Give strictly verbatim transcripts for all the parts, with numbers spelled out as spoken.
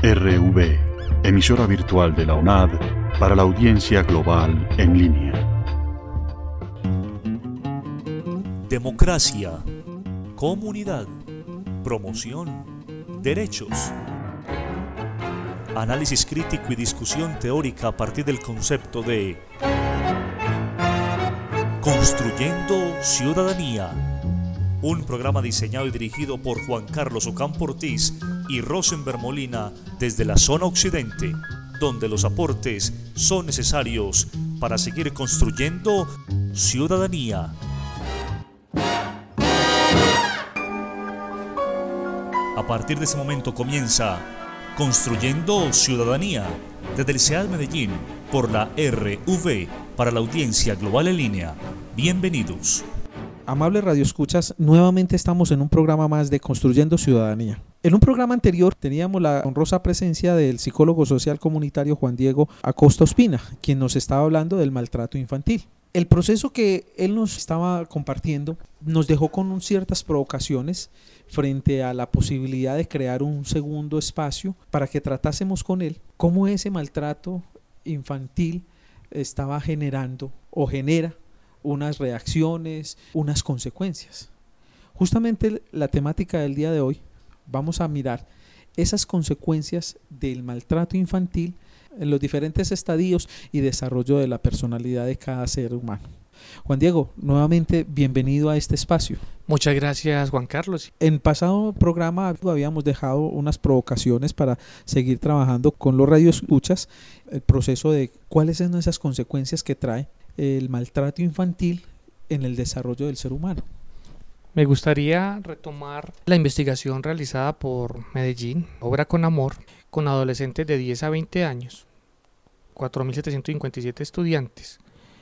R V, emisora virtual de la U N A D para la audiencia global en línea. Democracia, comunidad, promoción, derechos. Análisis crítico y discusión teórica a partir del concepto de Construyendo Ciudadanía. Un programa diseñado y dirigido por Juan Carlos Ocampo Ortiz y Rosenberg Molina desde la zona occidente, donde los aportes son necesarios para seguir construyendo ciudadanía. A partir de ese momento comienza Construyendo Ciudadanía desde el C E A D Medellín por la R V para la audiencia global en línea. Bienvenidos. Amables radioescuchas, nuevamente estamos en un programa más de Construyendo Ciudadanía. En un programa anterior teníamos la honrosa presencia del psicólogo social comunitario Juan Diego Acosta Ospina, quien nos estaba hablando del maltrato infantil. El proceso que él nos estaba compartiendo nos dejó con ciertas provocaciones frente a la posibilidad de crear un segundo espacio para que tratásemos con él cómo ese maltrato infantil estaba generando o genera unas reacciones, unas consecuencias. Justamente la temática del día de hoy, vamos a mirar esas consecuencias del maltrato infantil en los diferentes estadios y desarrollo de la personalidad de cada ser humano. Juan Diego, nuevamente bienvenido a este espacio. Muchas gracias, Juan Carlos. En pasado programa habíamos dejado unas provocaciones para seguir trabajando con los radioescuchas, el proceso de cuáles son esas consecuencias que trae el maltrato infantil en el desarrollo del ser humano. Me gustaría retomar la investigación realizada por Medellín, Obra con Amor, con adolescentes de diez a veinte años, cuatro mil setecientos cincuenta y siete estudiantes.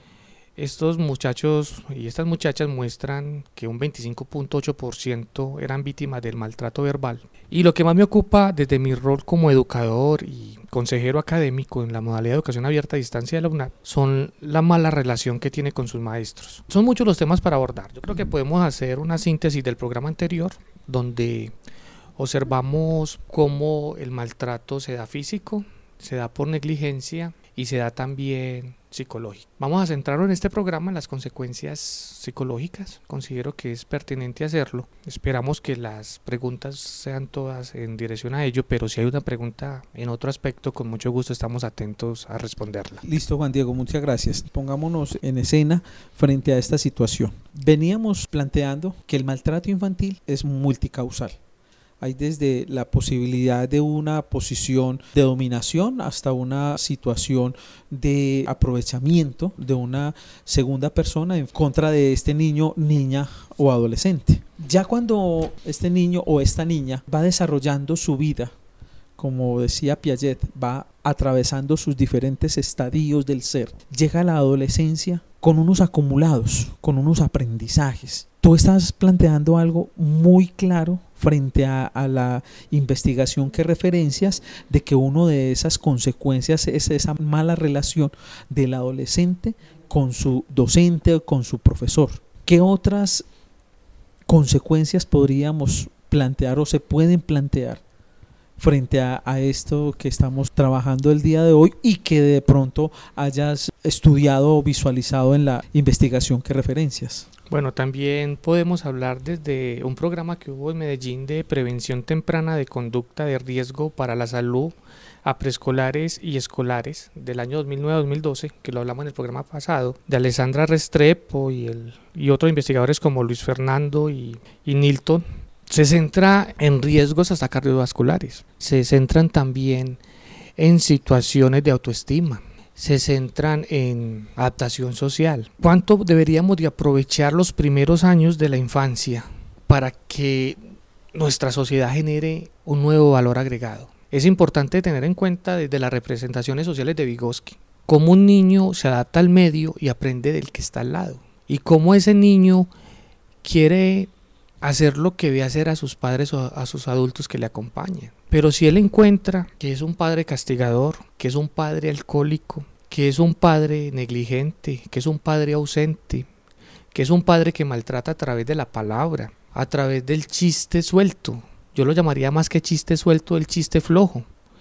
Estos muchachos y estas muchachas muestran que un veinticinco punto ocho por ciento eran víctimas del maltrato verbal. Y lo que más me ocupa desde mi rol como educador y consejero académico en la modalidad de educación abierta a distancia de la U N A D son la mala relación que tiene con sus maestros. Son muchos los temas para abordar. Yo creo que podemos hacer una síntesis del programa anterior donde observamos cómo el maltrato se da físico, se da por negligencia y se da también psicológico. Vamos a centrarnos en este programa en las consecuencias psicológicas. Considero que es pertinente hacerlo. Esperamos que las preguntas sean todas en dirección a ello, pero si hay una pregunta en otro aspecto, con mucho gusto estamos atentos a responderla. Listo, Juan Diego, muchas gracias. Pongámonos en escena frente a esta situación. Veníamos planteando que el maltrato infantil es multicausal. Hay desde la posibilidad de una posición de dominación hasta una situación de aprovechamiento de una segunda persona en contra de este niño, niña o adolescente. Ya cuando este niño o esta niña va desarrollando su vida, como decía Piaget, va atravesando sus diferentes estadios del ser, llega a la adolescencia con unos acumulados, con unos aprendizajes. Tú estás planteando algo muy claro frente a, a la investigación que referencias de que una de esas consecuencias es esa mala relación del adolescente con su docente o con su profesor. ¿Qué otras consecuencias podríamos plantear o se pueden plantear frente a, a esto que estamos trabajando el día de hoy y que de pronto hayas estudiado o visualizado en la investigación que referencias? Bueno, también podemos hablar desde un programa que hubo en Medellín de prevención temprana de conducta de riesgo para la salud a preescolares y escolares del año dos mil nueve a dos mil doce, que lo hablamos en el programa pasado, de Alessandra Restrepo y, el, y otros investigadores como Luis Fernando y, y Nilton. Se centra en riesgos hasta cardiovasculares, se centran también en situaciones de autoestima, se centran en adaptación social. ¿Cuánto deberíamos de aprovechar los primeros años de la infancia para que nuestra sociedad genere un nuevo valor agregado? Es importante tener en cuenta desde las representaciones sociales de Vygotsky cómo un niño se adapta al medio y aprende del que está al lado, y cómo ese niño quiere hacer lo que ve hacer a sus padres o a sus adultos que le acompañan. Pero si él encuentra que es un padre castigador, que es un padre alcohólico, que es un padre negligente, que es un padre ausente, que es un padre que maltrata a través de la palabra, a través del chiste suelto, yo lo llamaría más que chiste suelto, el chiste flojo,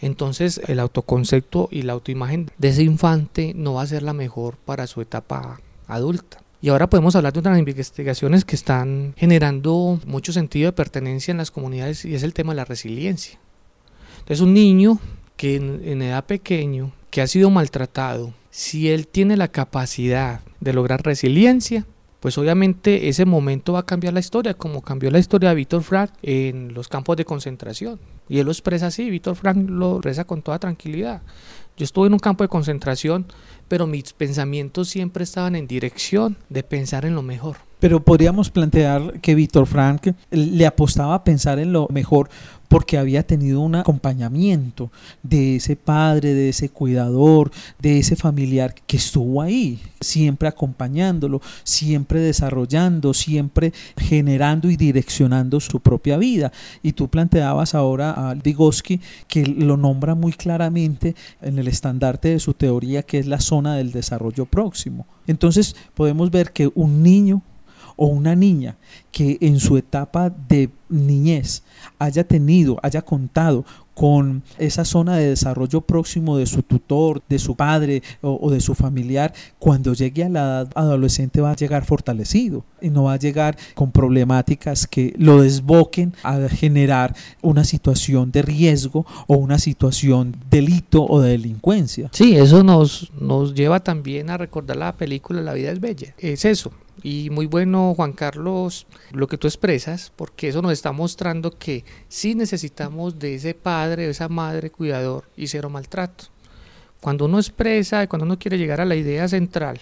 Entonces el autoconcepto y la autoimagen de ese infante no va a ser la mejor para su etapa adulta. Y ahora podemos hablar de unas investigaciones que están generando mucho sentido de pertenencia en las comunidades, y es el tema de la resiliencia. Entonces un niño que en, en edad pequeño, que ha sido maltratado, si él tiene la capacidad de lograr resiliencia, pues obviamente ese momento va a cambiar la historia, como cambió la historia de Víctor Frank en los campos de concentración. Y él lo expresa así, Víctor Frank lo expresa con toda tranquilidad. Yo estuve en un campo de concentración, pero mis pensamientos siempre estaban en dirección de pensar en lo mejor. Pero podríamos plantear que Víctor Frank le apostaba a pensar en lo mejor porque había tenido un acompañamiento de ese padre, de ese cuidador, de ese familiar que estuvo ahí, siempre acompañándolo, siempre desarrollando, siempre generando y direccionando su propia vida. Y tú planteabas ahora a Vygotsky, que lo nombra muy claramente en el estandarte de su teoría, que es la zona del desarrollo próximo. Entonces podemos ver que un niño o una niña que en su etapa de niñez haya tenido, haya contado con esa zona de desarrollo próximo de su tutor, de su padre o, o de su familiar, cuando llegue a la edad adolescente va a llegar fortalecido y no va a llegar con problemáticas que lo desboquen a generar una situación de riesgo o una situación de delito o de delincuencia. Sí, eso nos, nos lleva también a recordar la película La vida es bella, es eso. Y muy bueno, Juan Carlos, lo que tú expresas, porque eso nos está mostrando que sí necesitamos de ese padre, de esa madre cuidador y cero maltrato. Cuando uno expresa, cuando uno quiere llegar a la idea central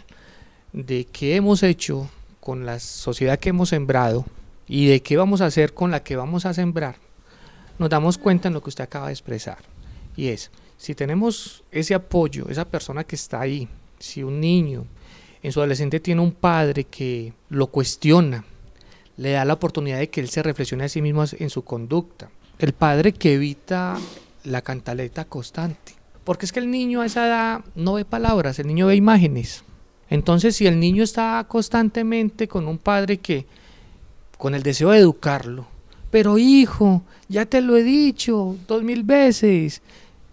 de qué hemos hecho con la sociedad que hemos sembrado y de qué vamos a hacer con la que vamos a sembrar, nos damos cuenta en lo que usted acaba de expresar. Y es, si tenemos ese apoyo, esa persona que está ahí, si un niño en su adolescente tiene un padre que lo cuestiona, le da la oportunidad de que él se reflexione a sí mismo en su conducta. El padre que evita la cantaleta constante. Porque es que el niño a esa edad no ve palabras, el niño ve imágenes. Entonces, si el niño está constantemente con un padre que, con el deseo de educarlo, pero hijo, ya te lo he dicho dos mil veces,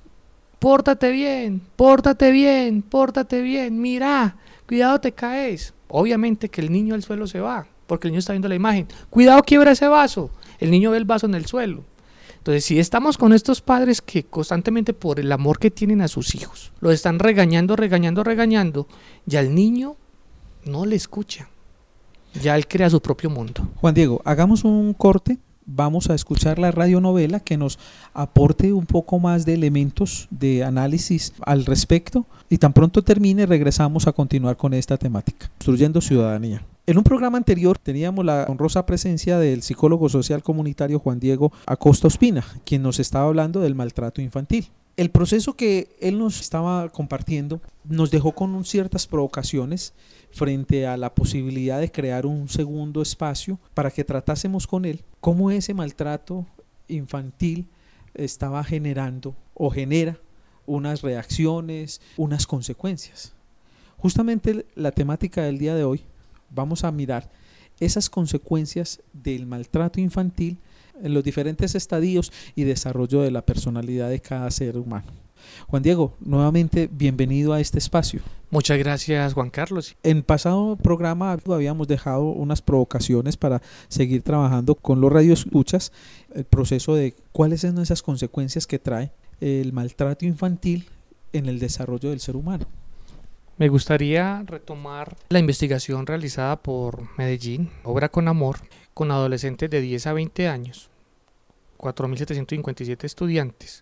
pórtate bien, pórtate bien, pórtate bien, mira, cuidado te caes. Obviamente que el niño al suelo se va, porque el niño está viendo la imagen. Cuidado, quiebra ese vaso. El niño ve el vaso en el suelo. Entonces, si estamos con estos padres que constantemente por el amor que tienen a sus hijos, los están regañando, regañando, regañando, ya el niño no le escucha. Ya él crea su propio mundo. Juan Diego, hagamos un corte. Vamos a escuchar la radionovela que nos aporte un poco más de elementos de análisis al respecto, y tan pronto termine regresamos a continuar con esta temática, Construyendo Ciudadanía. En un programa anterior teníamos la honrosa presencia del psicólogo social comunitario Juan Diego Acosta Ospina, quien nos estaba hablando del maltrato infantil. El proceso que él nos estaba compartiendo nos dejó con ciertas provocaciones frente a la posibilidad de crear un segundo espacio para que tratásemos con él cómo ese maltrato infantil estaba generando o genera unas reacciones, unas consecuencias. Justamente la temática del día de hoy, vamos a mirar esas consecuencias del maltrato infantil en los diferentes estadios y desarrollo de la personalidad de cada ser humano. Juan Diego, nuevamente bienvenido a este espacio. Muchas gracias, Juan Carlos. En pasado programa habíamos dejado unas provocaciones para seguir trabajando con los radioescuchas, el proceso de cuáles son esas consecuencias que trae el maltrato infantil en el desarrollo del ser humano. Me gustaría retomar la investigación realizada por Medellín, Obra con Amor, con adolescentes de diez a veinte años, cuatro mil setecientos cincuenta y siete estudiantes.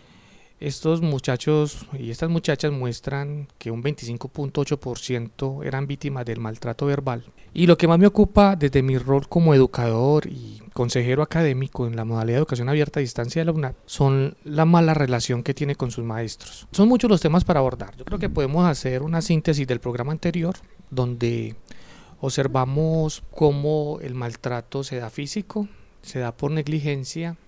Estos muchachos y estas muchachas muestran que un veinticinco punto ocho por ciento eran víctimas del maltrato verbal. Y lo que más me ocupa desde mi rol como educador y consejero académico en la modalidad de educación abierta a distancia de la UNAD son la mala relación que tiene con sus maestros. Son muchos los temas para abordar. Yo creo que podemos hacer una síntesis del programa anterior donde observamos cómo el maltrato se da físico, se da por negligencia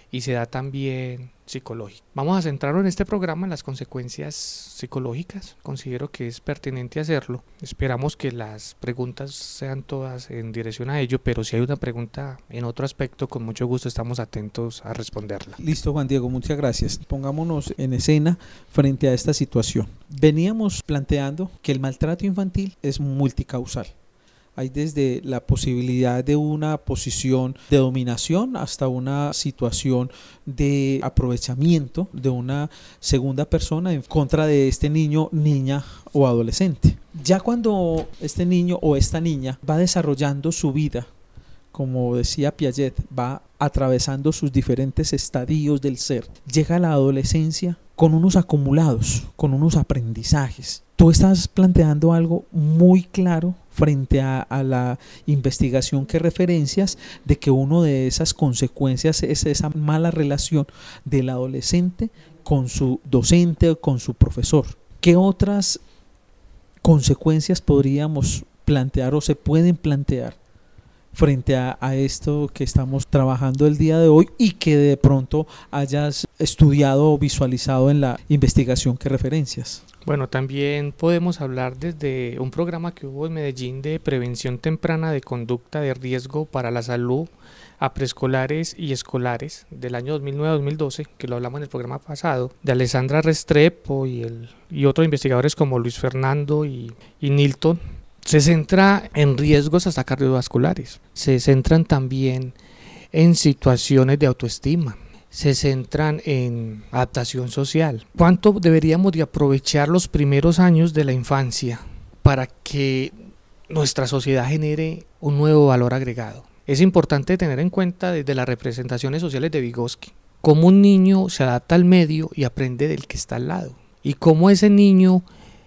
y se da también psicológico. Vamos a centrarnos en este programa en las consecuencias psicológicas. Considero que es pertinente hacerlo. Esperamos que las preguntas sean todas en dirección a ello, pero si hay una pregunta en otro aspecto, con mucho gusto estamos atentos a responderla. Listo, Juan Diego, muchas gracias. Pongámonos en escena frente a esta situación. Veníamos planteando que el maltrato infantil es multicausal. Hay desde la posibilidad de una posición de dominación hasta una situación de aprovechamiento de una segunda persona en contra de este niño, niña o adolescente. Ya cuando este niño o esta niña va desarrollando su vida, como decía Piaget, va atravesando sus diferentes estadios del ser, llega a la adolescencia con unos acumulados, con unos aprendizajes. Tú estás planteando algo muy claro frente a, a la investigación que referencias de que una de esas consecuencias es esa mala relación del adolescente con su docente o con su profesor. ¿Qué otras consecuencias podríamos plantear o se pueden plantear frente a, a esto que estamos trabajando el día de hoy y que de pronto hayas estudiado o visualizado en la investigación que referencias? Bueno, también podemos hablar desde un programa que hubo en Medellín de prevención temprana de conducta de riesgo para la salud a preescolares y escolares del año dos mil nueve a dos mil doce, que lo hablamos en el programa pasado, de Alessandra Restrepo y, el, y otros investigadores como Luis Fernando y, y Nilton. Se centra en riesgos hasta cardiovasculares, se centran también en situaciones de autoestima, se centran en adaptación social. ¿Cuánto deberíamos de aprovechar los primeros años de la infancia para que nuestra sociedad genere un nuevo valor agregado? Es importante tener en cuenta desde las representaciones sociales de Vygotsky cómo un niño se adapta al medio y aprende del que está al lado, y cómo ese niño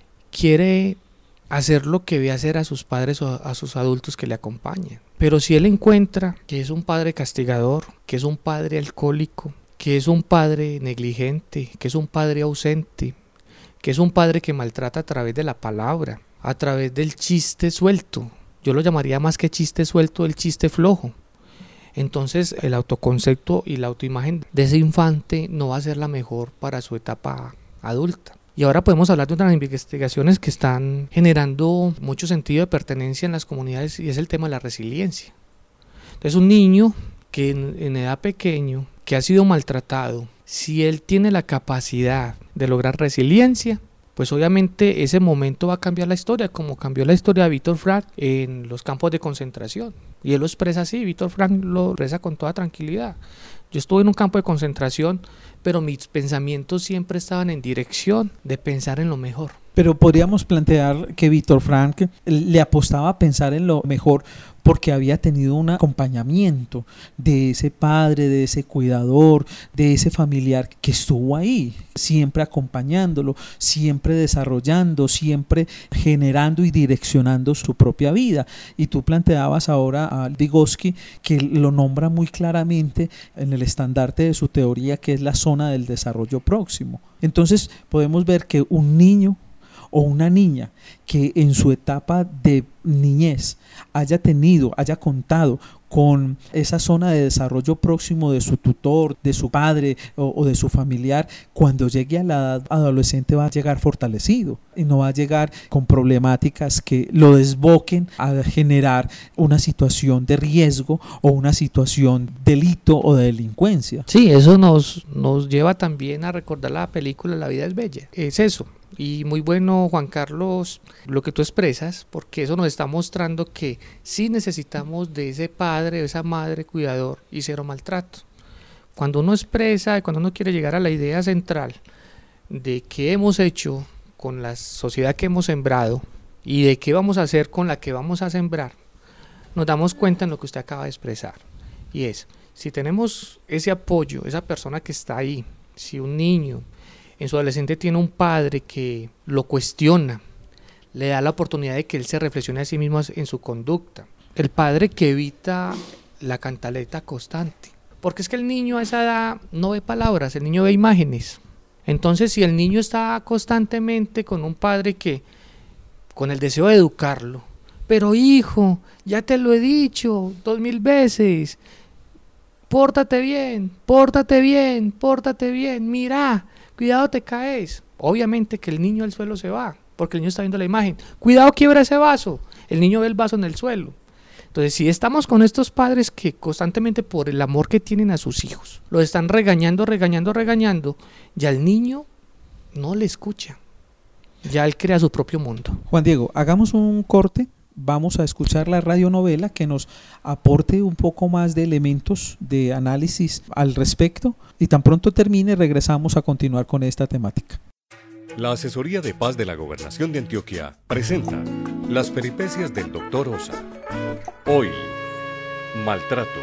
quiere hacer lo que ve hacer a sus padres o a sus adultos que le acompañan. Pero si él encuentra que es un padre castigador, que es un padre alcohólico, que es un padre negligente, que es un padre ausente, que es un padre que maltrata a través de la palabra, a través del chiste suelto, yo lo llamaría más que chiste suelto, el chiste flojo, entonces el autoconcepto y la autoimagen de ese infante no va a ser la mejor para su etapa adulta. Y ahora podemos hablar de unas investigaciones que están generando mucho sentido de pertenencia en las comunidades, y es el tema de la resiliencia. Entonces un niño que en, en edad pequeño, que ha sido maltratado, si él tiene la capacidad de lograr resiliencia, pues obviamente ese momento va a cambiar la historia, como cambió la historia de Víctor Frank en los campos de concentración. Y él lo expresa así, Víctor Frank lo expresa con toda tranquilidad. Yo estuve en un campo de concentración, pero mis pensamientos siempre estaban en dirección de pensar en lo mejor. Pero podríamos plantear que Víctor Frank le apostaba a pensar en lo mejor porque había tenido un acompañamiento de ese padre, de ese cuidador, de ese familiar que estuvo ahí, siempre acompañándolo, siempre desarrollando, siempre generando y direccionando su propia vida. Y tú planteabas ahora a Vygotsky, que lo nombra muy claramente en el estandarte de su teoría, que es la zona del desarrollo próximo. Entonces podemos ver que un niño o una niña que en su etapa de niñez haya tenido, haya contado con esa zona de desarrollo próximo de su tutor, de su padre o, o de su familiar, cuando llegue a la edad adolescente va a llegar fortalecido y no va a llegar con problemáticas que lo desboquen a generar una situación de riesgo o una situación de delito o de delincuencia. Sí, eso nos, nos lleva también a recordar la película La vida es bella. Es eso. Y muy bueno, Juan Carlos, lo que tú expresas, porque eso nos está mostrando que sí necesitamos de ese padre o esa madre cuidador y cero maltrato. Cuando uno expresa y cuando uno quiere llegar a la idea central de qué hemos hecho con la sociedad que hemos sembrado y de qué vamos a hacer con la que vamos a sembrar, nos damos cuenta en lo que usted acaba de expresar. Y es, si tenemos ese apoyo, esa persona que está ahí, si un niño en su adolescente tiene un padre que lo cuestiona, le da la oportunidad de que él se reflexione a sí mismo en su conducta. El padre que evita la cantaleta constante. Porque es que el niño a esa edad no ve palabras, el niño ve imágenes. Entonces, si el niño está constantemente con un padre que, con el deseo de educarlo, pero hijo, ya te lo he dicho dos mil veces, pórtate bien, pórtate bien, pórtate bien, mira, cuidado te caes. Obviamente que el niño al suelo se va, porque el niño está viendo la imagen. Cuidado, quiebra ese vaso. El niño ve el vaso en el suelo. Entonces, si estamos con estos padres que constantemente por el amor que tienen a sus hijos, los están regañando, regañando, regañando, ya el niño no le escucha. Ya él crea su propio mundo. Juan Diego, hagamos un corte. Vamos a escuchar la radionovela que nos aporte un poco más de elementos de análisis al respecto. Y tan pronto termine, regresamos a continuar con esta temática. La Asesoría de Paz de la Gobernación de Antioquia presenta las peripecias del doctor Osa. Hoy, maltrato.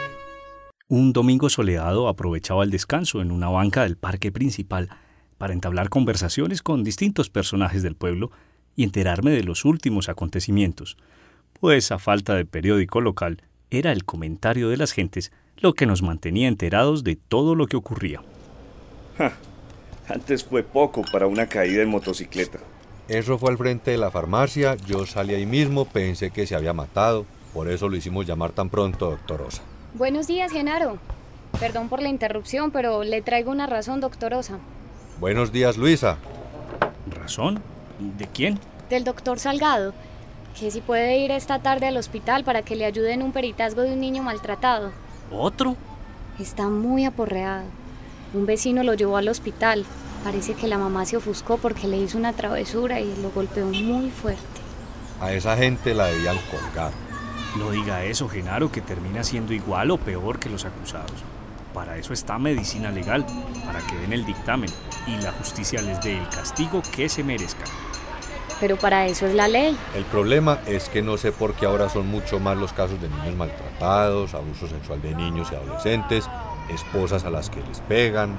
Un domingo soleado aprovechaba el descanso en una banca del parque principal para entablar conversaciones con distintos personajes del pueblo y enterarme de los últimos acontecimientos, pues a falta de periódico local, era el comentario de las gentes lo que nos mantenía enterados de todo lo que ocurría. Ja. Antes fue poco para una caída en motocicleta. Eso fue al frente de la farmacia, yo salí ahí mismo, pensé que se había matado, por eso lo hicimos llamar tan pronto, doctor Osa. Buenos días, Genaro. Perdón por la interrupción, pero le traigo una razón, doctor Osa. Buenos días, Luisa. ¿Razón? ¿De quién? Del doctor Salgado, que si puede ir esta tarde al hospital para que le ayude en un peritazgo de un niño maltratado. ¿Otro? Está muy aporreado. Un vecino lo llevó al hospital. Parece que la mamá se ofuscó porque le hizo una travesura y lo golpeó muy fuerte. A esa gente la debían colgar. No diga eso, Genaro, que termina siendo igual o peor que los acusados. Para eso está medicina legal, para que den el dictamen y la justicia les dé el castigo que se merezcan. Pero para eso es la ley. El problema es que no sé por qué ahora son mucho más los casos de niños maltratados, abuso sexual de niños y adolescentes, esposas a las que les pegan.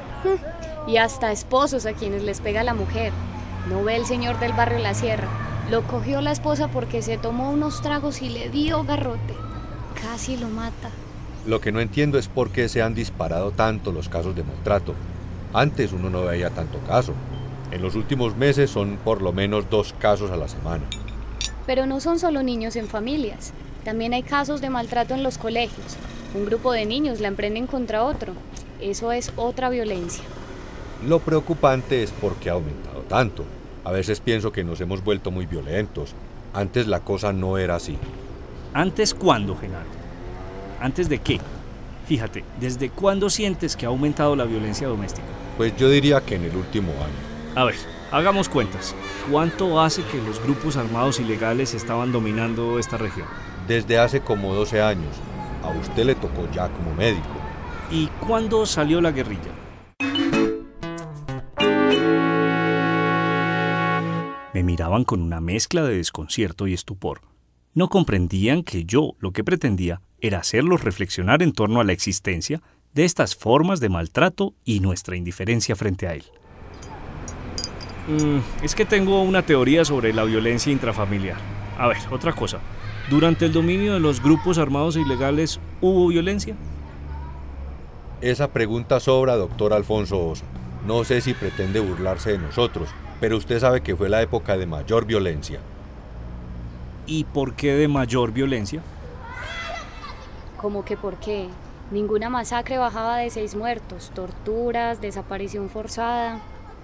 Y hasta esposos a quienes les pega la mujer. ¿No ve el señor del barrio La Sierra? Lo cogió la esposa porque se tomó unos tragos y le dio garrote. Casi lo mata. Lo que no entiendo es por qué se han disparado tanto los casos de maltrato. Antes uno no veía tanto caso. En los últimos meses son por lo menos dos casos a la semana. Pero no son solo niños en familias. También hay casos de maltrato en los colegios. Un grupo de niños la emprenden contra otro. Eso es otra violencia. Lo preocupante es por qué ha aumentado tanto. A veces pienso que nos hemos vuelto muy violentos. Antes la cosa no era así. ¿Antes cuándo, Genaro? ¿Antes de qué? Fíjate, ¿desde cuándo sientes que ha aumentado la violencia doméstica? Pues yo diría que en el último año. A ver, hagamos cuentas. ¿Cuánto hace que los grupos armados ilegales estaban dominando esta región? Desde hace como doce años. A usted le tocó ya como médico. ¿Y cuándo salió la guerrilla? Me miraban con una mezcla de desconcierto y estupor. No comprendían que yo lo que pretendía era hacerlos reflexionar en torno a la existencia de estas formas de maltrato y nuestra indiferencia frente a él. Mm, es que tengo una teoría sobre la violencia intrafamiliar. A ver, otra cosa. ¿Durante el dominio de los grupos armados ilegales hubo violencia? Esa pregunta sobra, doctor Alfonso Osa. No sé si pretende burlarse de nosotros, pero usted sabe que fue la época de mayor violencia. ¿Y por qué de mayor violencia? ¿Cómo que por qué? Ninguna masacre bajaba de seis muertos, torturas, desaparición forzada.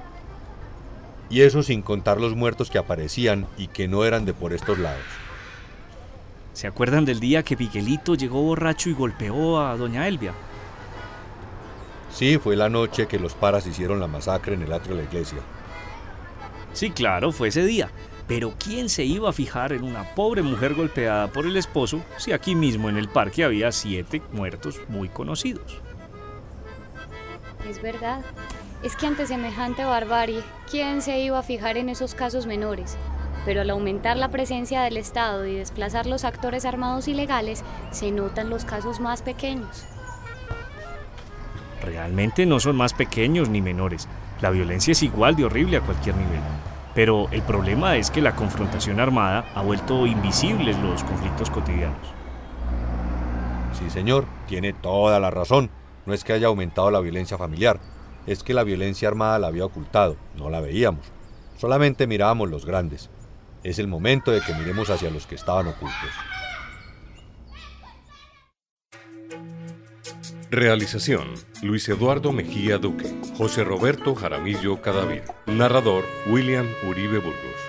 Y eso sin contar los muertos que aparecían y que no eran de por estos lados. ¿Se acuerdan del día que Miguelito llegó borracho y golpeó a doña Elvia? Sí, fue la noche que los paras hicieron la masacre en el atrio de la iglesia. Sí, claro, fue ese día. Pero ¿quién se iba a fijar en una pobre mujer golpeada por el esposo si aquí mismo en el parque había siete muertos muy conocidos? Es verdad. Es que ante semejante barbarie, ¿quién se iba a fijar en esos casos menores? Pero al aumentar la presencia del Estado y desplazar los actores armados ilegales, se notan los casos más pequeños. Realmente no son más pequeños ni menores. La violencia es igual de horrible a cualquier nivel. Pero el problema es que la confrontación armada ha vuelto invisibles los conflictos cotidianos. Sí, señor, tiene toda la razón. No es que haya aumentado la violencia familiar, es que la violencia armada la había ocultado, no la veíamos. Solamente mirábamos los grandes. Es el momento de que miremos hacia los que estaban ocultos. Realización: Luis Eduardo Mejía Duque, José Roberto Jaramillo Cadavid. Narrador: William Uribe Burgos.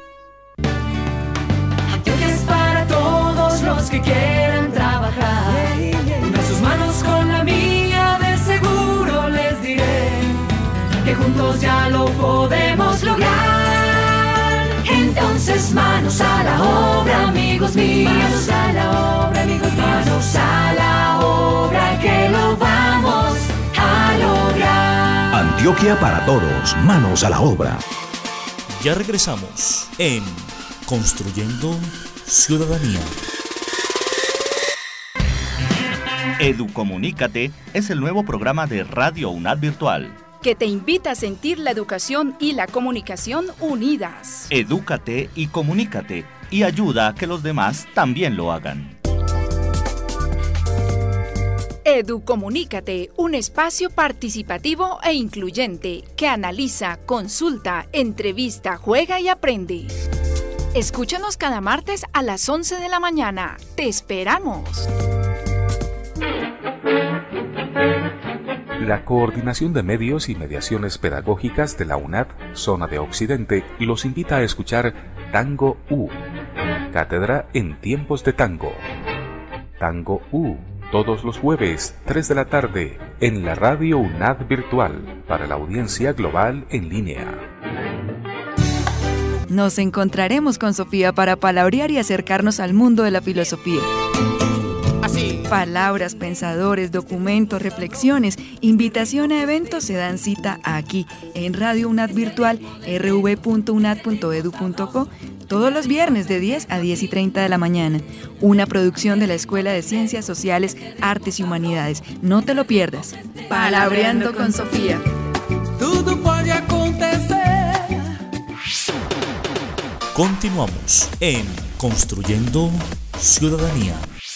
Antioquia es para todos los que quieran trabajar. Una sus manos con la mía, de seguro les diré que juntos ya lo podemos lograr. Entonces manos a la obra, amigos míos. Manos a la obra, amigos míos. Manos a la obra, que lo vamos a lograr. Antioquia para todos, manos a la obra. Ya regresamos en Construyendo Ciudadanía. Educomunícate es el nuevo programa de Radio UNAD Virtual, que te invita a sentir la educación y la comunicación unidas. Edúcate y comunícate, y ayuda a que los demás también lo hagan. Educomunícate, un espacio participativo e incluyente que analiza, consulta, entrevista, juega y aprende. Escúchanos cada martes a las once de la mañana. ¡Te esperamos! La Coordinación de Medios y Mediaciones Pedagógicas de la UNAD, Zona de Occidente, los invita a escuchar Tango U, Cátedra en Tiempos de Tango. Tango U, todos los jueves, tres de la tarde, en la Radio UNAD Virtual, para la audiencia global en línea. Nos encontraremos con Sofía para palabrear y acercarnos al mundo de la filosofía. Así. Palabras, pensadores, documentos, reflexiones, invitación a eventos se dan cita aquí, en Radio UNAD Virtual, r v punto unad punto edu punto co, todos los viernes de diez a diez y treinta de la mañana. Una producción de la Escuela de Ciencias Sociales, Artes y Humanidades. No te lo pierdas. Palabreando con Sofía. Todo puede acontecer. Continuamos en Construyendo Ciudadanía.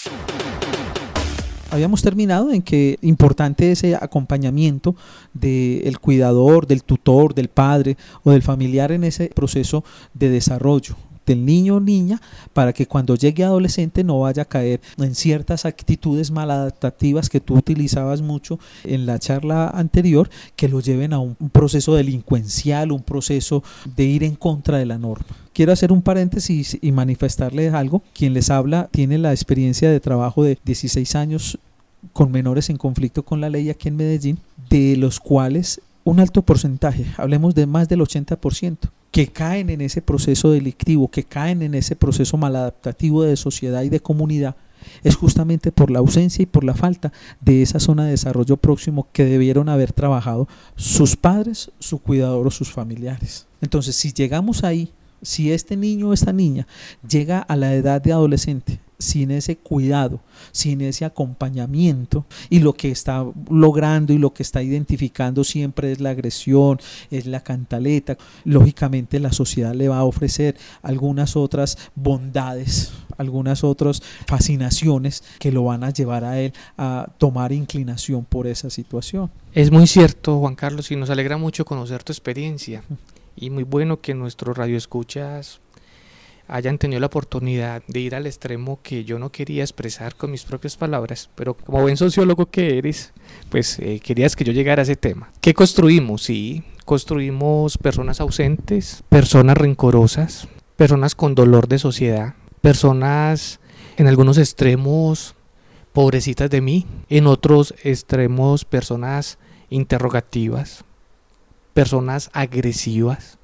Habíamos terminado en que importante ese acompañamiento del cuidador, del tutor, del padre o del familiar en ese proceso de desarrollo del niño o niña, para que cuando llegue adolescente no vaya a caer en ciertas actitudes maladaptativas que tú utilizabas mucho en la charla anterior, que lo lleven a un, un proceso delincuencial, un proceso de ir en contra de la norma. Quiero hacer un paréntesis y manifestarles algo. Quien les habla tiene la experiencia de trabajo de dieciséis años con menores en conflicto con la ley aquí en Medellín, de los cuales un alto porcentaje, hablemos de más del ochenta por ciento, que caen en ese proceso delictivo, que caen en ese proceso maladaptativo de sociedad y de comunidad, es justamente por la ausencia y por la falta de esa zona de desarrollo próximo que debieron haber trabajado sus padres, su cuidador o sus familiares. Entonces, si llegamos ahí, si este niño o esta niña llega a la edad de adolescente sin ese cuidado, sin ese acompañamiento, y lo que está logrando y lo que está identificando siempre es la agresión, es la cantaleta, lógicamente la sociedad le va a ofrecer algunas otras bondades, algunas otras fascinaciones que lo van a llevar a él a tomar inclinación por esa situación. Es muy cierto, Juan Carlos, y nos alegra mucho conocer tu experiencia, y muy bueno que nuestros radioescuchas hayan tenido la oportunidad de ir al extremo que yo no quería expresar con mis propias palabras, pero como buen sociólogo que eres, pues eh, querías que yo llegara a ese tema. ¿Qué construimos? Sí, construimos personas ausentes, personas rencorosas, personas con dolor de sociedad, personas en algunos extremos pobrecitas de mí, en otros extremos personas interrogativas, personas agresivas,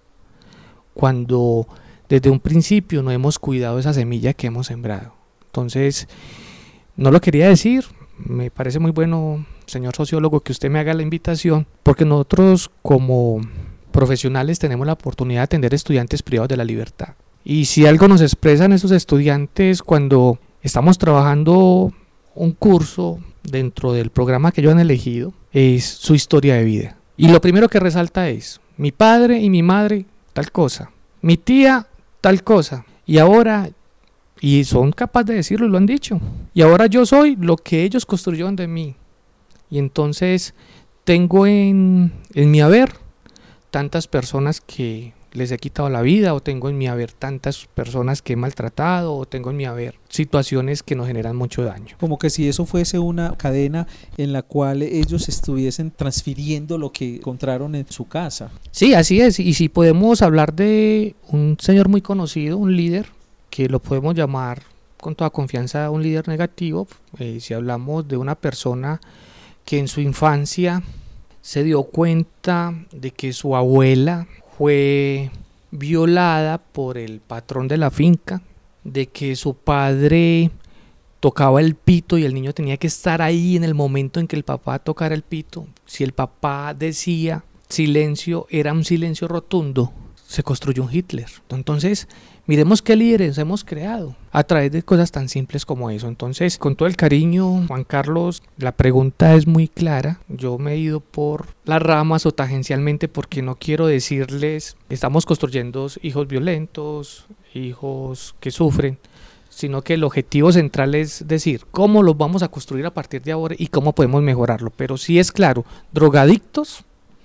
cuando desde un principio no hemos cuidado esa semilla que hemos sembrado. Entonces, no lo quería decir, me parece muy bueno, señor sociólogo, que usted me haga la invitación, porque nosotros como profesionales tenemos la oportunidad de atender estudiantes privados de la libertad. Y si algo nos expresan esos estudiantes cuando estamos trabajando un curso dentro del programa que ellos han elegido, es su historia de vida. Y lo primero que resalta es, mi padre y mi madre, tal cosa, mi tía, tal cosa, y ahora, y son capaces de decirlo y lo han dicho, y ahora yo soy lo que ellos construyeron de mí, y entonces tengo en, en mi haber tantas personas que les he quitado la vida, o tengo en mi haber tantas personas que he maltratado, o tengo en mi haber situaciones que nos generan mucho daño. Como que si eso fuese una cadena en la cual ellos estuviesen transfiriendo lo que encontraron en su casa. Sí, así es, y si podemos hablar de un señor muy conocido, un líder, que lo podemos llamar con toda confianza un líder negativo, eh, si hablamos de una persona que en su infancia se dio cuenta de que su abuela fue violada por el patrón de la finca, de que su padre tocaba el pito y el niño tenía que estar ahí en el momento en que el papá tocara el pito. Si el papá decía silencio, era un silencio rotundo, se construyó un Hitler. Entonces, miremos qué líderes hemos creado a través de cosas tan simples como eso. Entonces, con todo el cariño, Juan Carlos, la pregunta es muy clara. Yo me he ido por las ramas o tangencialmente porque no quiero decirles estamos construyendo hijos violentos, hijos que sufren, sino que el objetivo central es decir cómo los vamos a construir a partir de ahora y cómo podemos mejorarlo. Pero sí es claro, drogadictos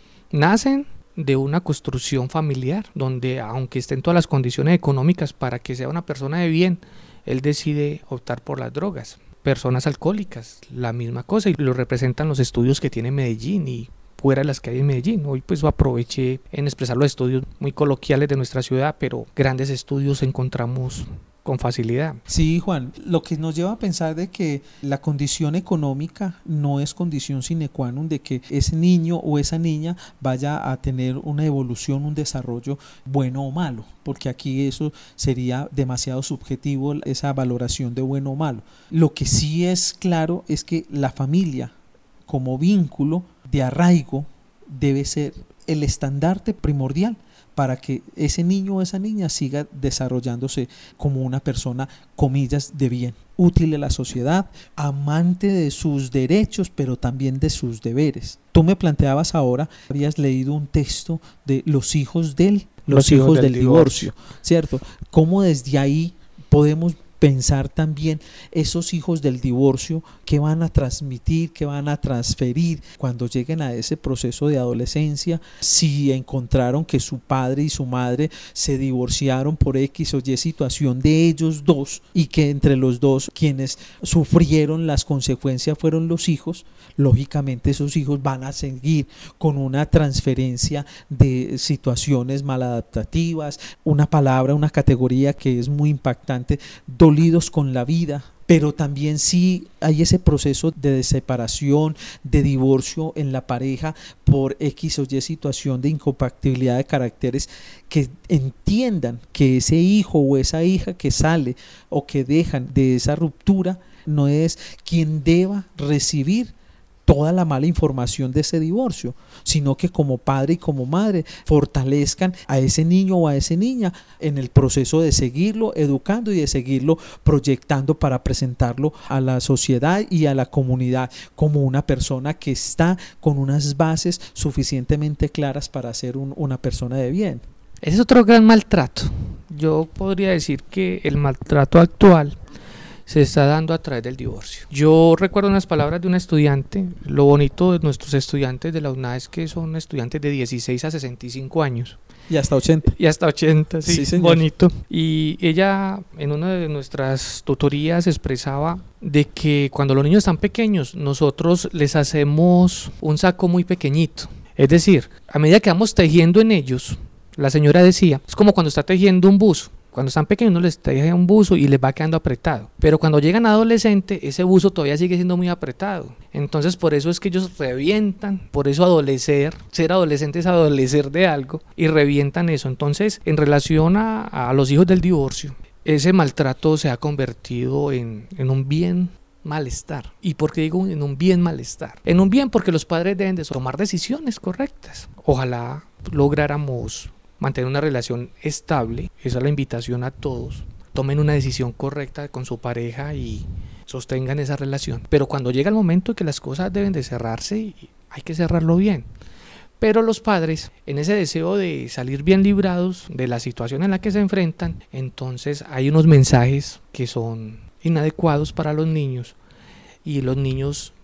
nacen de una construcción familiar, donde aunque estén todas las condiciones económicas para que sea una persona de bien, él decide optar por las drogas. Personas alcohólicas, la misma cosa, y lo representan los estudios que tiene Medellín y fuera de las que hay en Medellín. Hoy pues aproveché en expresar los estudios muy coloquiales de nuestra ciudad, pero grandes estudios encontramos con facilidad. Sí, Juan, lo que nos lleva a pensar de que la condición económica no es condición sine qua non de que ese niño o esa niña vaya a tener una evolución, un desarrollo bueno o malo, porque aquí eso sería demasiado subjetivo, esa valoración de bueno o malo. Lo que sí es claro es que la familia como vínculo de arraigo debe ser el estandarte primordial para que ese niño o esa niña siga desarrollándose como una persona, comillas, de bien, útil a la sociedad, amante de sus derechos, pero también de sus deberes. Tú me planteabas ahora, habías leído un texto de los hijos del, los, los hijos, hijos del, del divorcio, divorcio, ¿cierto? ¿Cómo desde ahí podemos pensar también esos hijos del divorcio que van a transmitir, que van a transferir cuando lleguen a ese proceso de adolescencia? Si encontraron que su padre y su madre se divorciaron por X o Y situación de ellos dos y que entre los dos quienes sufrieron las consecuencias fueron los hijos, lógicamente esos hijos van a seguir con una transferencia de situaciones maladaptativas, una palabra, una categoría que es muy impactante, dolidos con la vida, pero también sí hay ese proceso de separación, de divorcio en la pareja por X o Y situación de incompatibilidad de caracteres, que entiendan que ese hijo o esa hija que sale o que dejan de esa ruptura no es quien deba recibir toda la mala información de ese divorcio, sino que como padre y como madre fortalezcan a ese niño o a esa niña en el proceso de seguirlo educando y de seguirlo proyectando para presentarlo a la sociedad y a la comunidad como una persona que está con unas bases suficientemente claras para ser un, una persona de bien. Ese es otro gran maltrato. Yo podría decir que el maltrato actual se está dando a través del divorcio. Yo recuerdo unas palabras de un estudiante. Lo bonito de nuestros estudiantes de la U N A es que son estudiantes de dieciséis a sesenta y cinco años. Y hasta ochenta. Y hasta ochenta, sí, sí, bonito. Y ella en una de nuestras tutorías expresaba de que cuando los niños están pequeños, nosotros les hacemos un saco muy pequeñito. Es decir, a medida que vamos tejiendo en ellos, la señora decía, es como cuando está tejiendo un buzo. Cuando están pequeños uno les teje un buzo y les va quedando apretado, pero cuando llegan a adolescente ese buzo todavía sigue siendo muy apretado. Entonces por eso es que ellos revientan, por eso adolecer, ser adolescente es adolecer de algo y revientan eso. Entonces en relación a, a los hijos del divorcio, ese maltrato se ha convertido en, en un bien malestar. ¿Y por qué digo en un bien malestar? En un bien porque los padres deben de tomar decisiones correctas. Ojalá lográramos mantener una relación estable. Esa es la invitación a todos. Tomen una decisión correcta con su pareja y sostengan esa relación. Pero cuando llega el momento en que las cosas deben de cerrarse, hay que cerrarlo bien. Pero los padres, en ese deseo de salir bien librados de la situación en la que se enfrentan, entonces hay unos mensajes que son inadecuados para los niños y los niños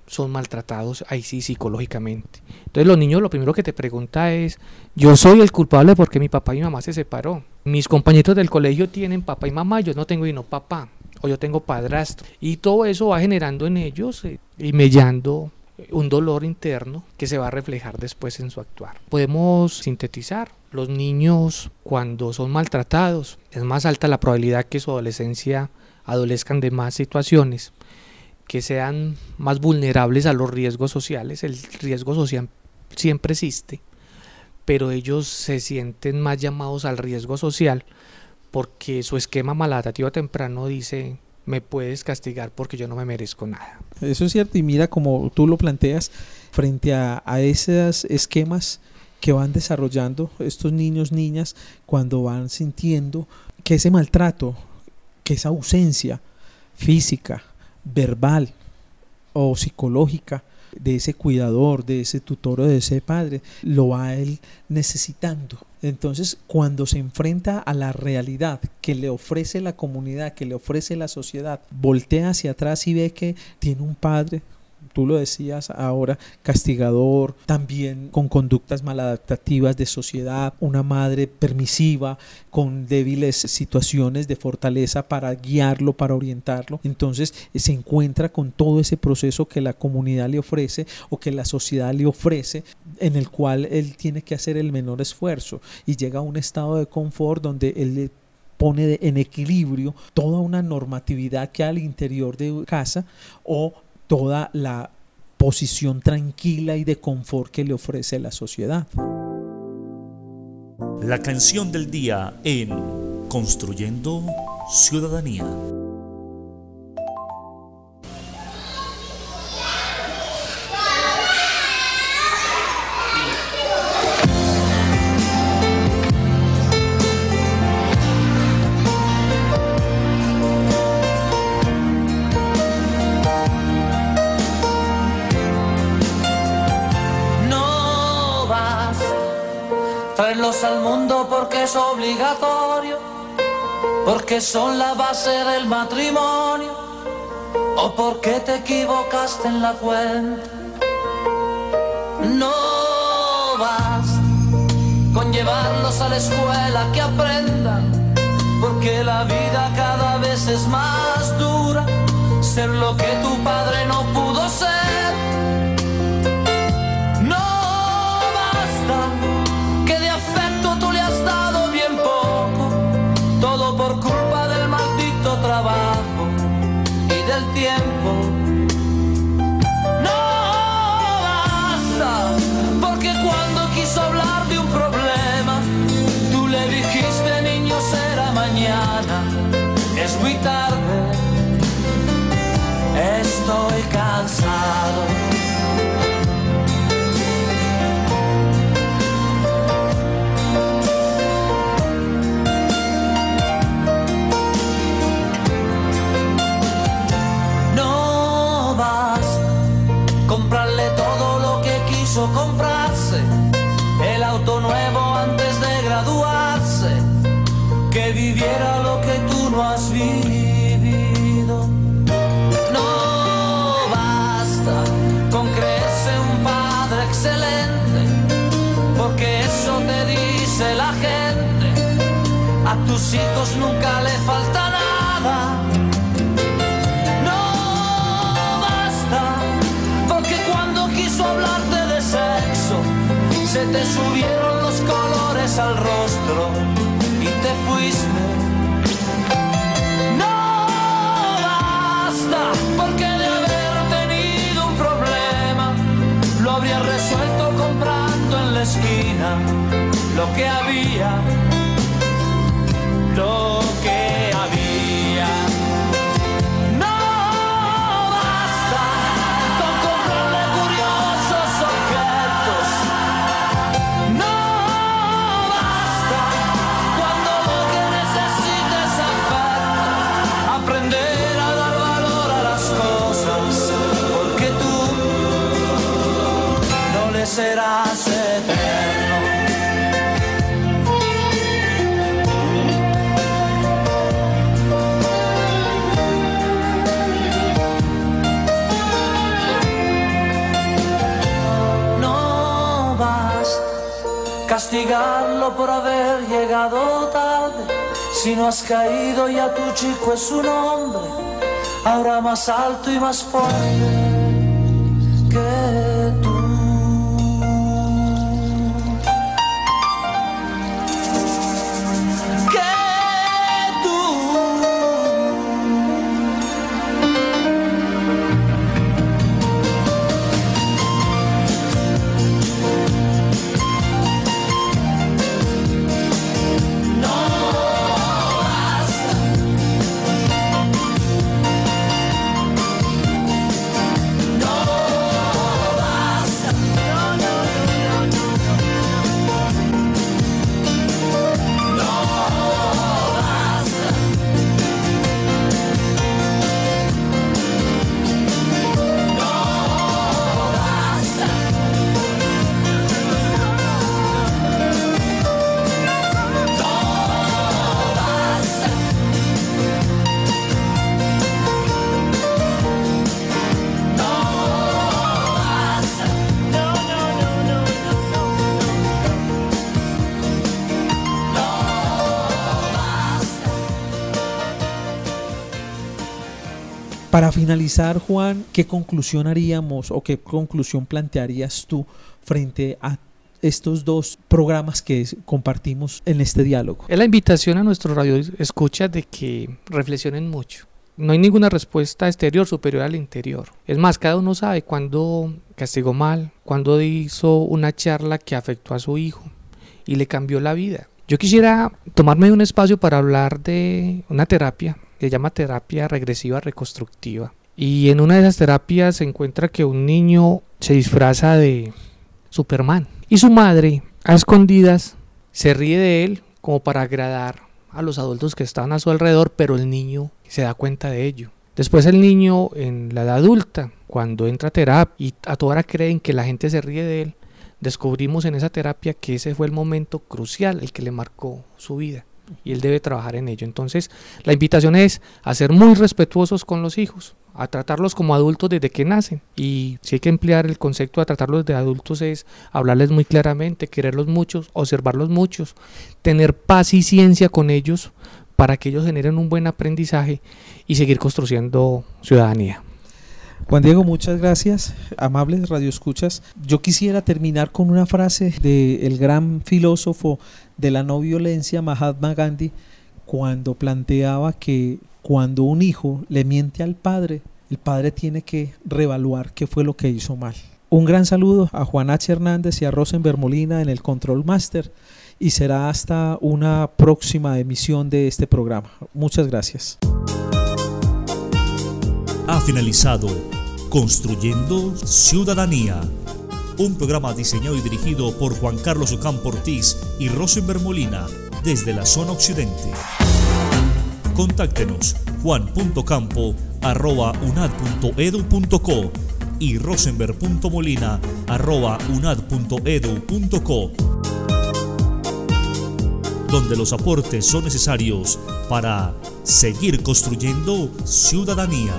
son maltratados ahí sí psicológicamente. Entonces los niños lo primero que te pregunta es, yo soy el culpable porque mi papá y mi mamá se separó. Mis compañeros del colegio tienen papá y mamá, yo no tengo y no papá, o yo tengo padrastro. Y todo eso va generando en ellos eh, y mellando un dolor interno que se va a reflejar después en su actuar. Podemos sintetizar, los niños cuando son maltratados es más alta la probabilidad que su adolescencia adolezcan de más situaciones, que sean más vulnerables a los riesgos sociales. El riesgo social siempre existe, pero ellos se sienten más llamados al riesgo social porque su esquema maladaptativo temprano dice, me puedes castigar porque yo no me merezco nada. Eso es cierto, y mira como tú lo planteas, frente a, a esos esquemas que van desarrollando estos niños, niñas, cuando van sintiendo que ese maltrato, que esa ausencia física, verbal o psicológica de ese cuidador, de ese tutor o de ese padre, lo va él necesitando. Entonces, cuando se enfrenta a la realidad que le ofrece la comunidad, que le ofrece la sociedad, voltea hacia atrás y ve que tiene un padre, tú lo decías ahora, castigador, también con conductas maladaptativas de sociedad, una madre permisiva, con débiles situaciones de fortaleza para guiarlo, para orientarlo. Entonces se encuentra con todo ese proceso que la comunidad le ofrece o que la sociedad le ofrece, en el cual él tiene que hacer el menor esfuerzo y llega a un estado de confort donde él pone de, en equilibrio toda una normatividad que hay al interior de casa o toda la posición tranquila y de confort que le ofrece la sociedad. La canción del día en Construyendo Ciudadanía. Traerlos al mundo porque es obligatorio, porque son la base del matrimonio, o porque te equivocaste en la cuenta. No basta con llevarlos a la escuela que aprendan, porque la vida cada vez es más dura, ser lo que tu padre no pudo ser. Trabajo y del tiempo. No basta, porque cuando quiso hablar de un problema, tú le dijiste, niño, será mañana. Es muy tarde, estoy cansado. Comprarle todo lo que quiso comprarse, el auto nuevo antes de graduarse, que viviera lo que tú no has vivido. No basta con creerse un padre excelente, porque eso te dice la gente, a tus hijos nunca le falta nada. Hablarte de sexo, se te subieron los colores al rostro y te fuiste. No basta, porque de haber tenido un problema, lo habría resuelto comprando en la esquina lo que había, lo que había. Serás eterno. castigarlo por haber llegado tarde. Si no has caído ya tu chico es un hombre, ahora más alto y más fuerte que tú. Para finalizar, Juan, ¿qué conclusión haríamos o qué conclusión plantearías tú frente a estos dos programas que compartimos en este diálogo? Es la invitación a nuestros radioescuchas de que reflexionen mucho. No hay ninguna respuesta exterior superior al interior. Es más, cada uno sabe cuándo castigó mal, cuándo hizo una charla que afectó a su hijo y le cambió la vida. Yo quisiera tomarme un espacio para hablar de una terapia que se llama terapia regresiva reconstructiva. Y en una de esas terapias se encuentra que un niño se disfraza de Superman y su madre, a escondidas, se ríe de él como para agradar a los adultos que estaban a su alrededor, pero el niño se da cuenta de ello. Después el niño en la edad adulta, cuando entra a terapia y a toda hora creen que la gente se ríe de él, descubrimos en esa terapia que ese fue el momento crucial, el que le marcó su vida. Y él debe trabajar en ello. Entonces la invitación es a ser muy respetuosos con los hijos, a tratarlos como adultos desde que nacen, y si hay que emplear el concepto de tratarlos de adultos es hablarles muy claramente, quererlos mucho, observarlos muchos, tener paz y ciencia con ellos para que ellos generen un buen aprendizaje y seguir construyendo ciudadanía. Juan Diego, muchas gracias, amables radioescuchas. Yo quisiera terminar con una frase del gran filósofo de la no violencia, Mahatma Gandhi, cuando planteaba que cuando un hijo le miente al padre, el padre tiene que reevaluar qué fue lo que hizo mal. Un gran saludo a Juan H. Hernández y a Rosenberg Molina en el Control Master, y será hasta una próxima emisión de este programa. Muchas gracias. Ha finalizado Construyendo Ciudadanía, un programa diseñado y dirigido por Juan Carlos Ocampo Ortiz y Rosenberg Molina desde la zona occidente. Contáctenos juan punto campo arroba unad punto edu punto co y rosenberg punto molina arroba unad punto edu punto co, donde los aportes son necesarios para seguir construyendo ciudadanía.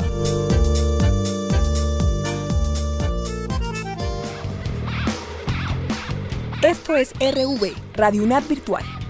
Esto es R V, Radio UNAD Virtual.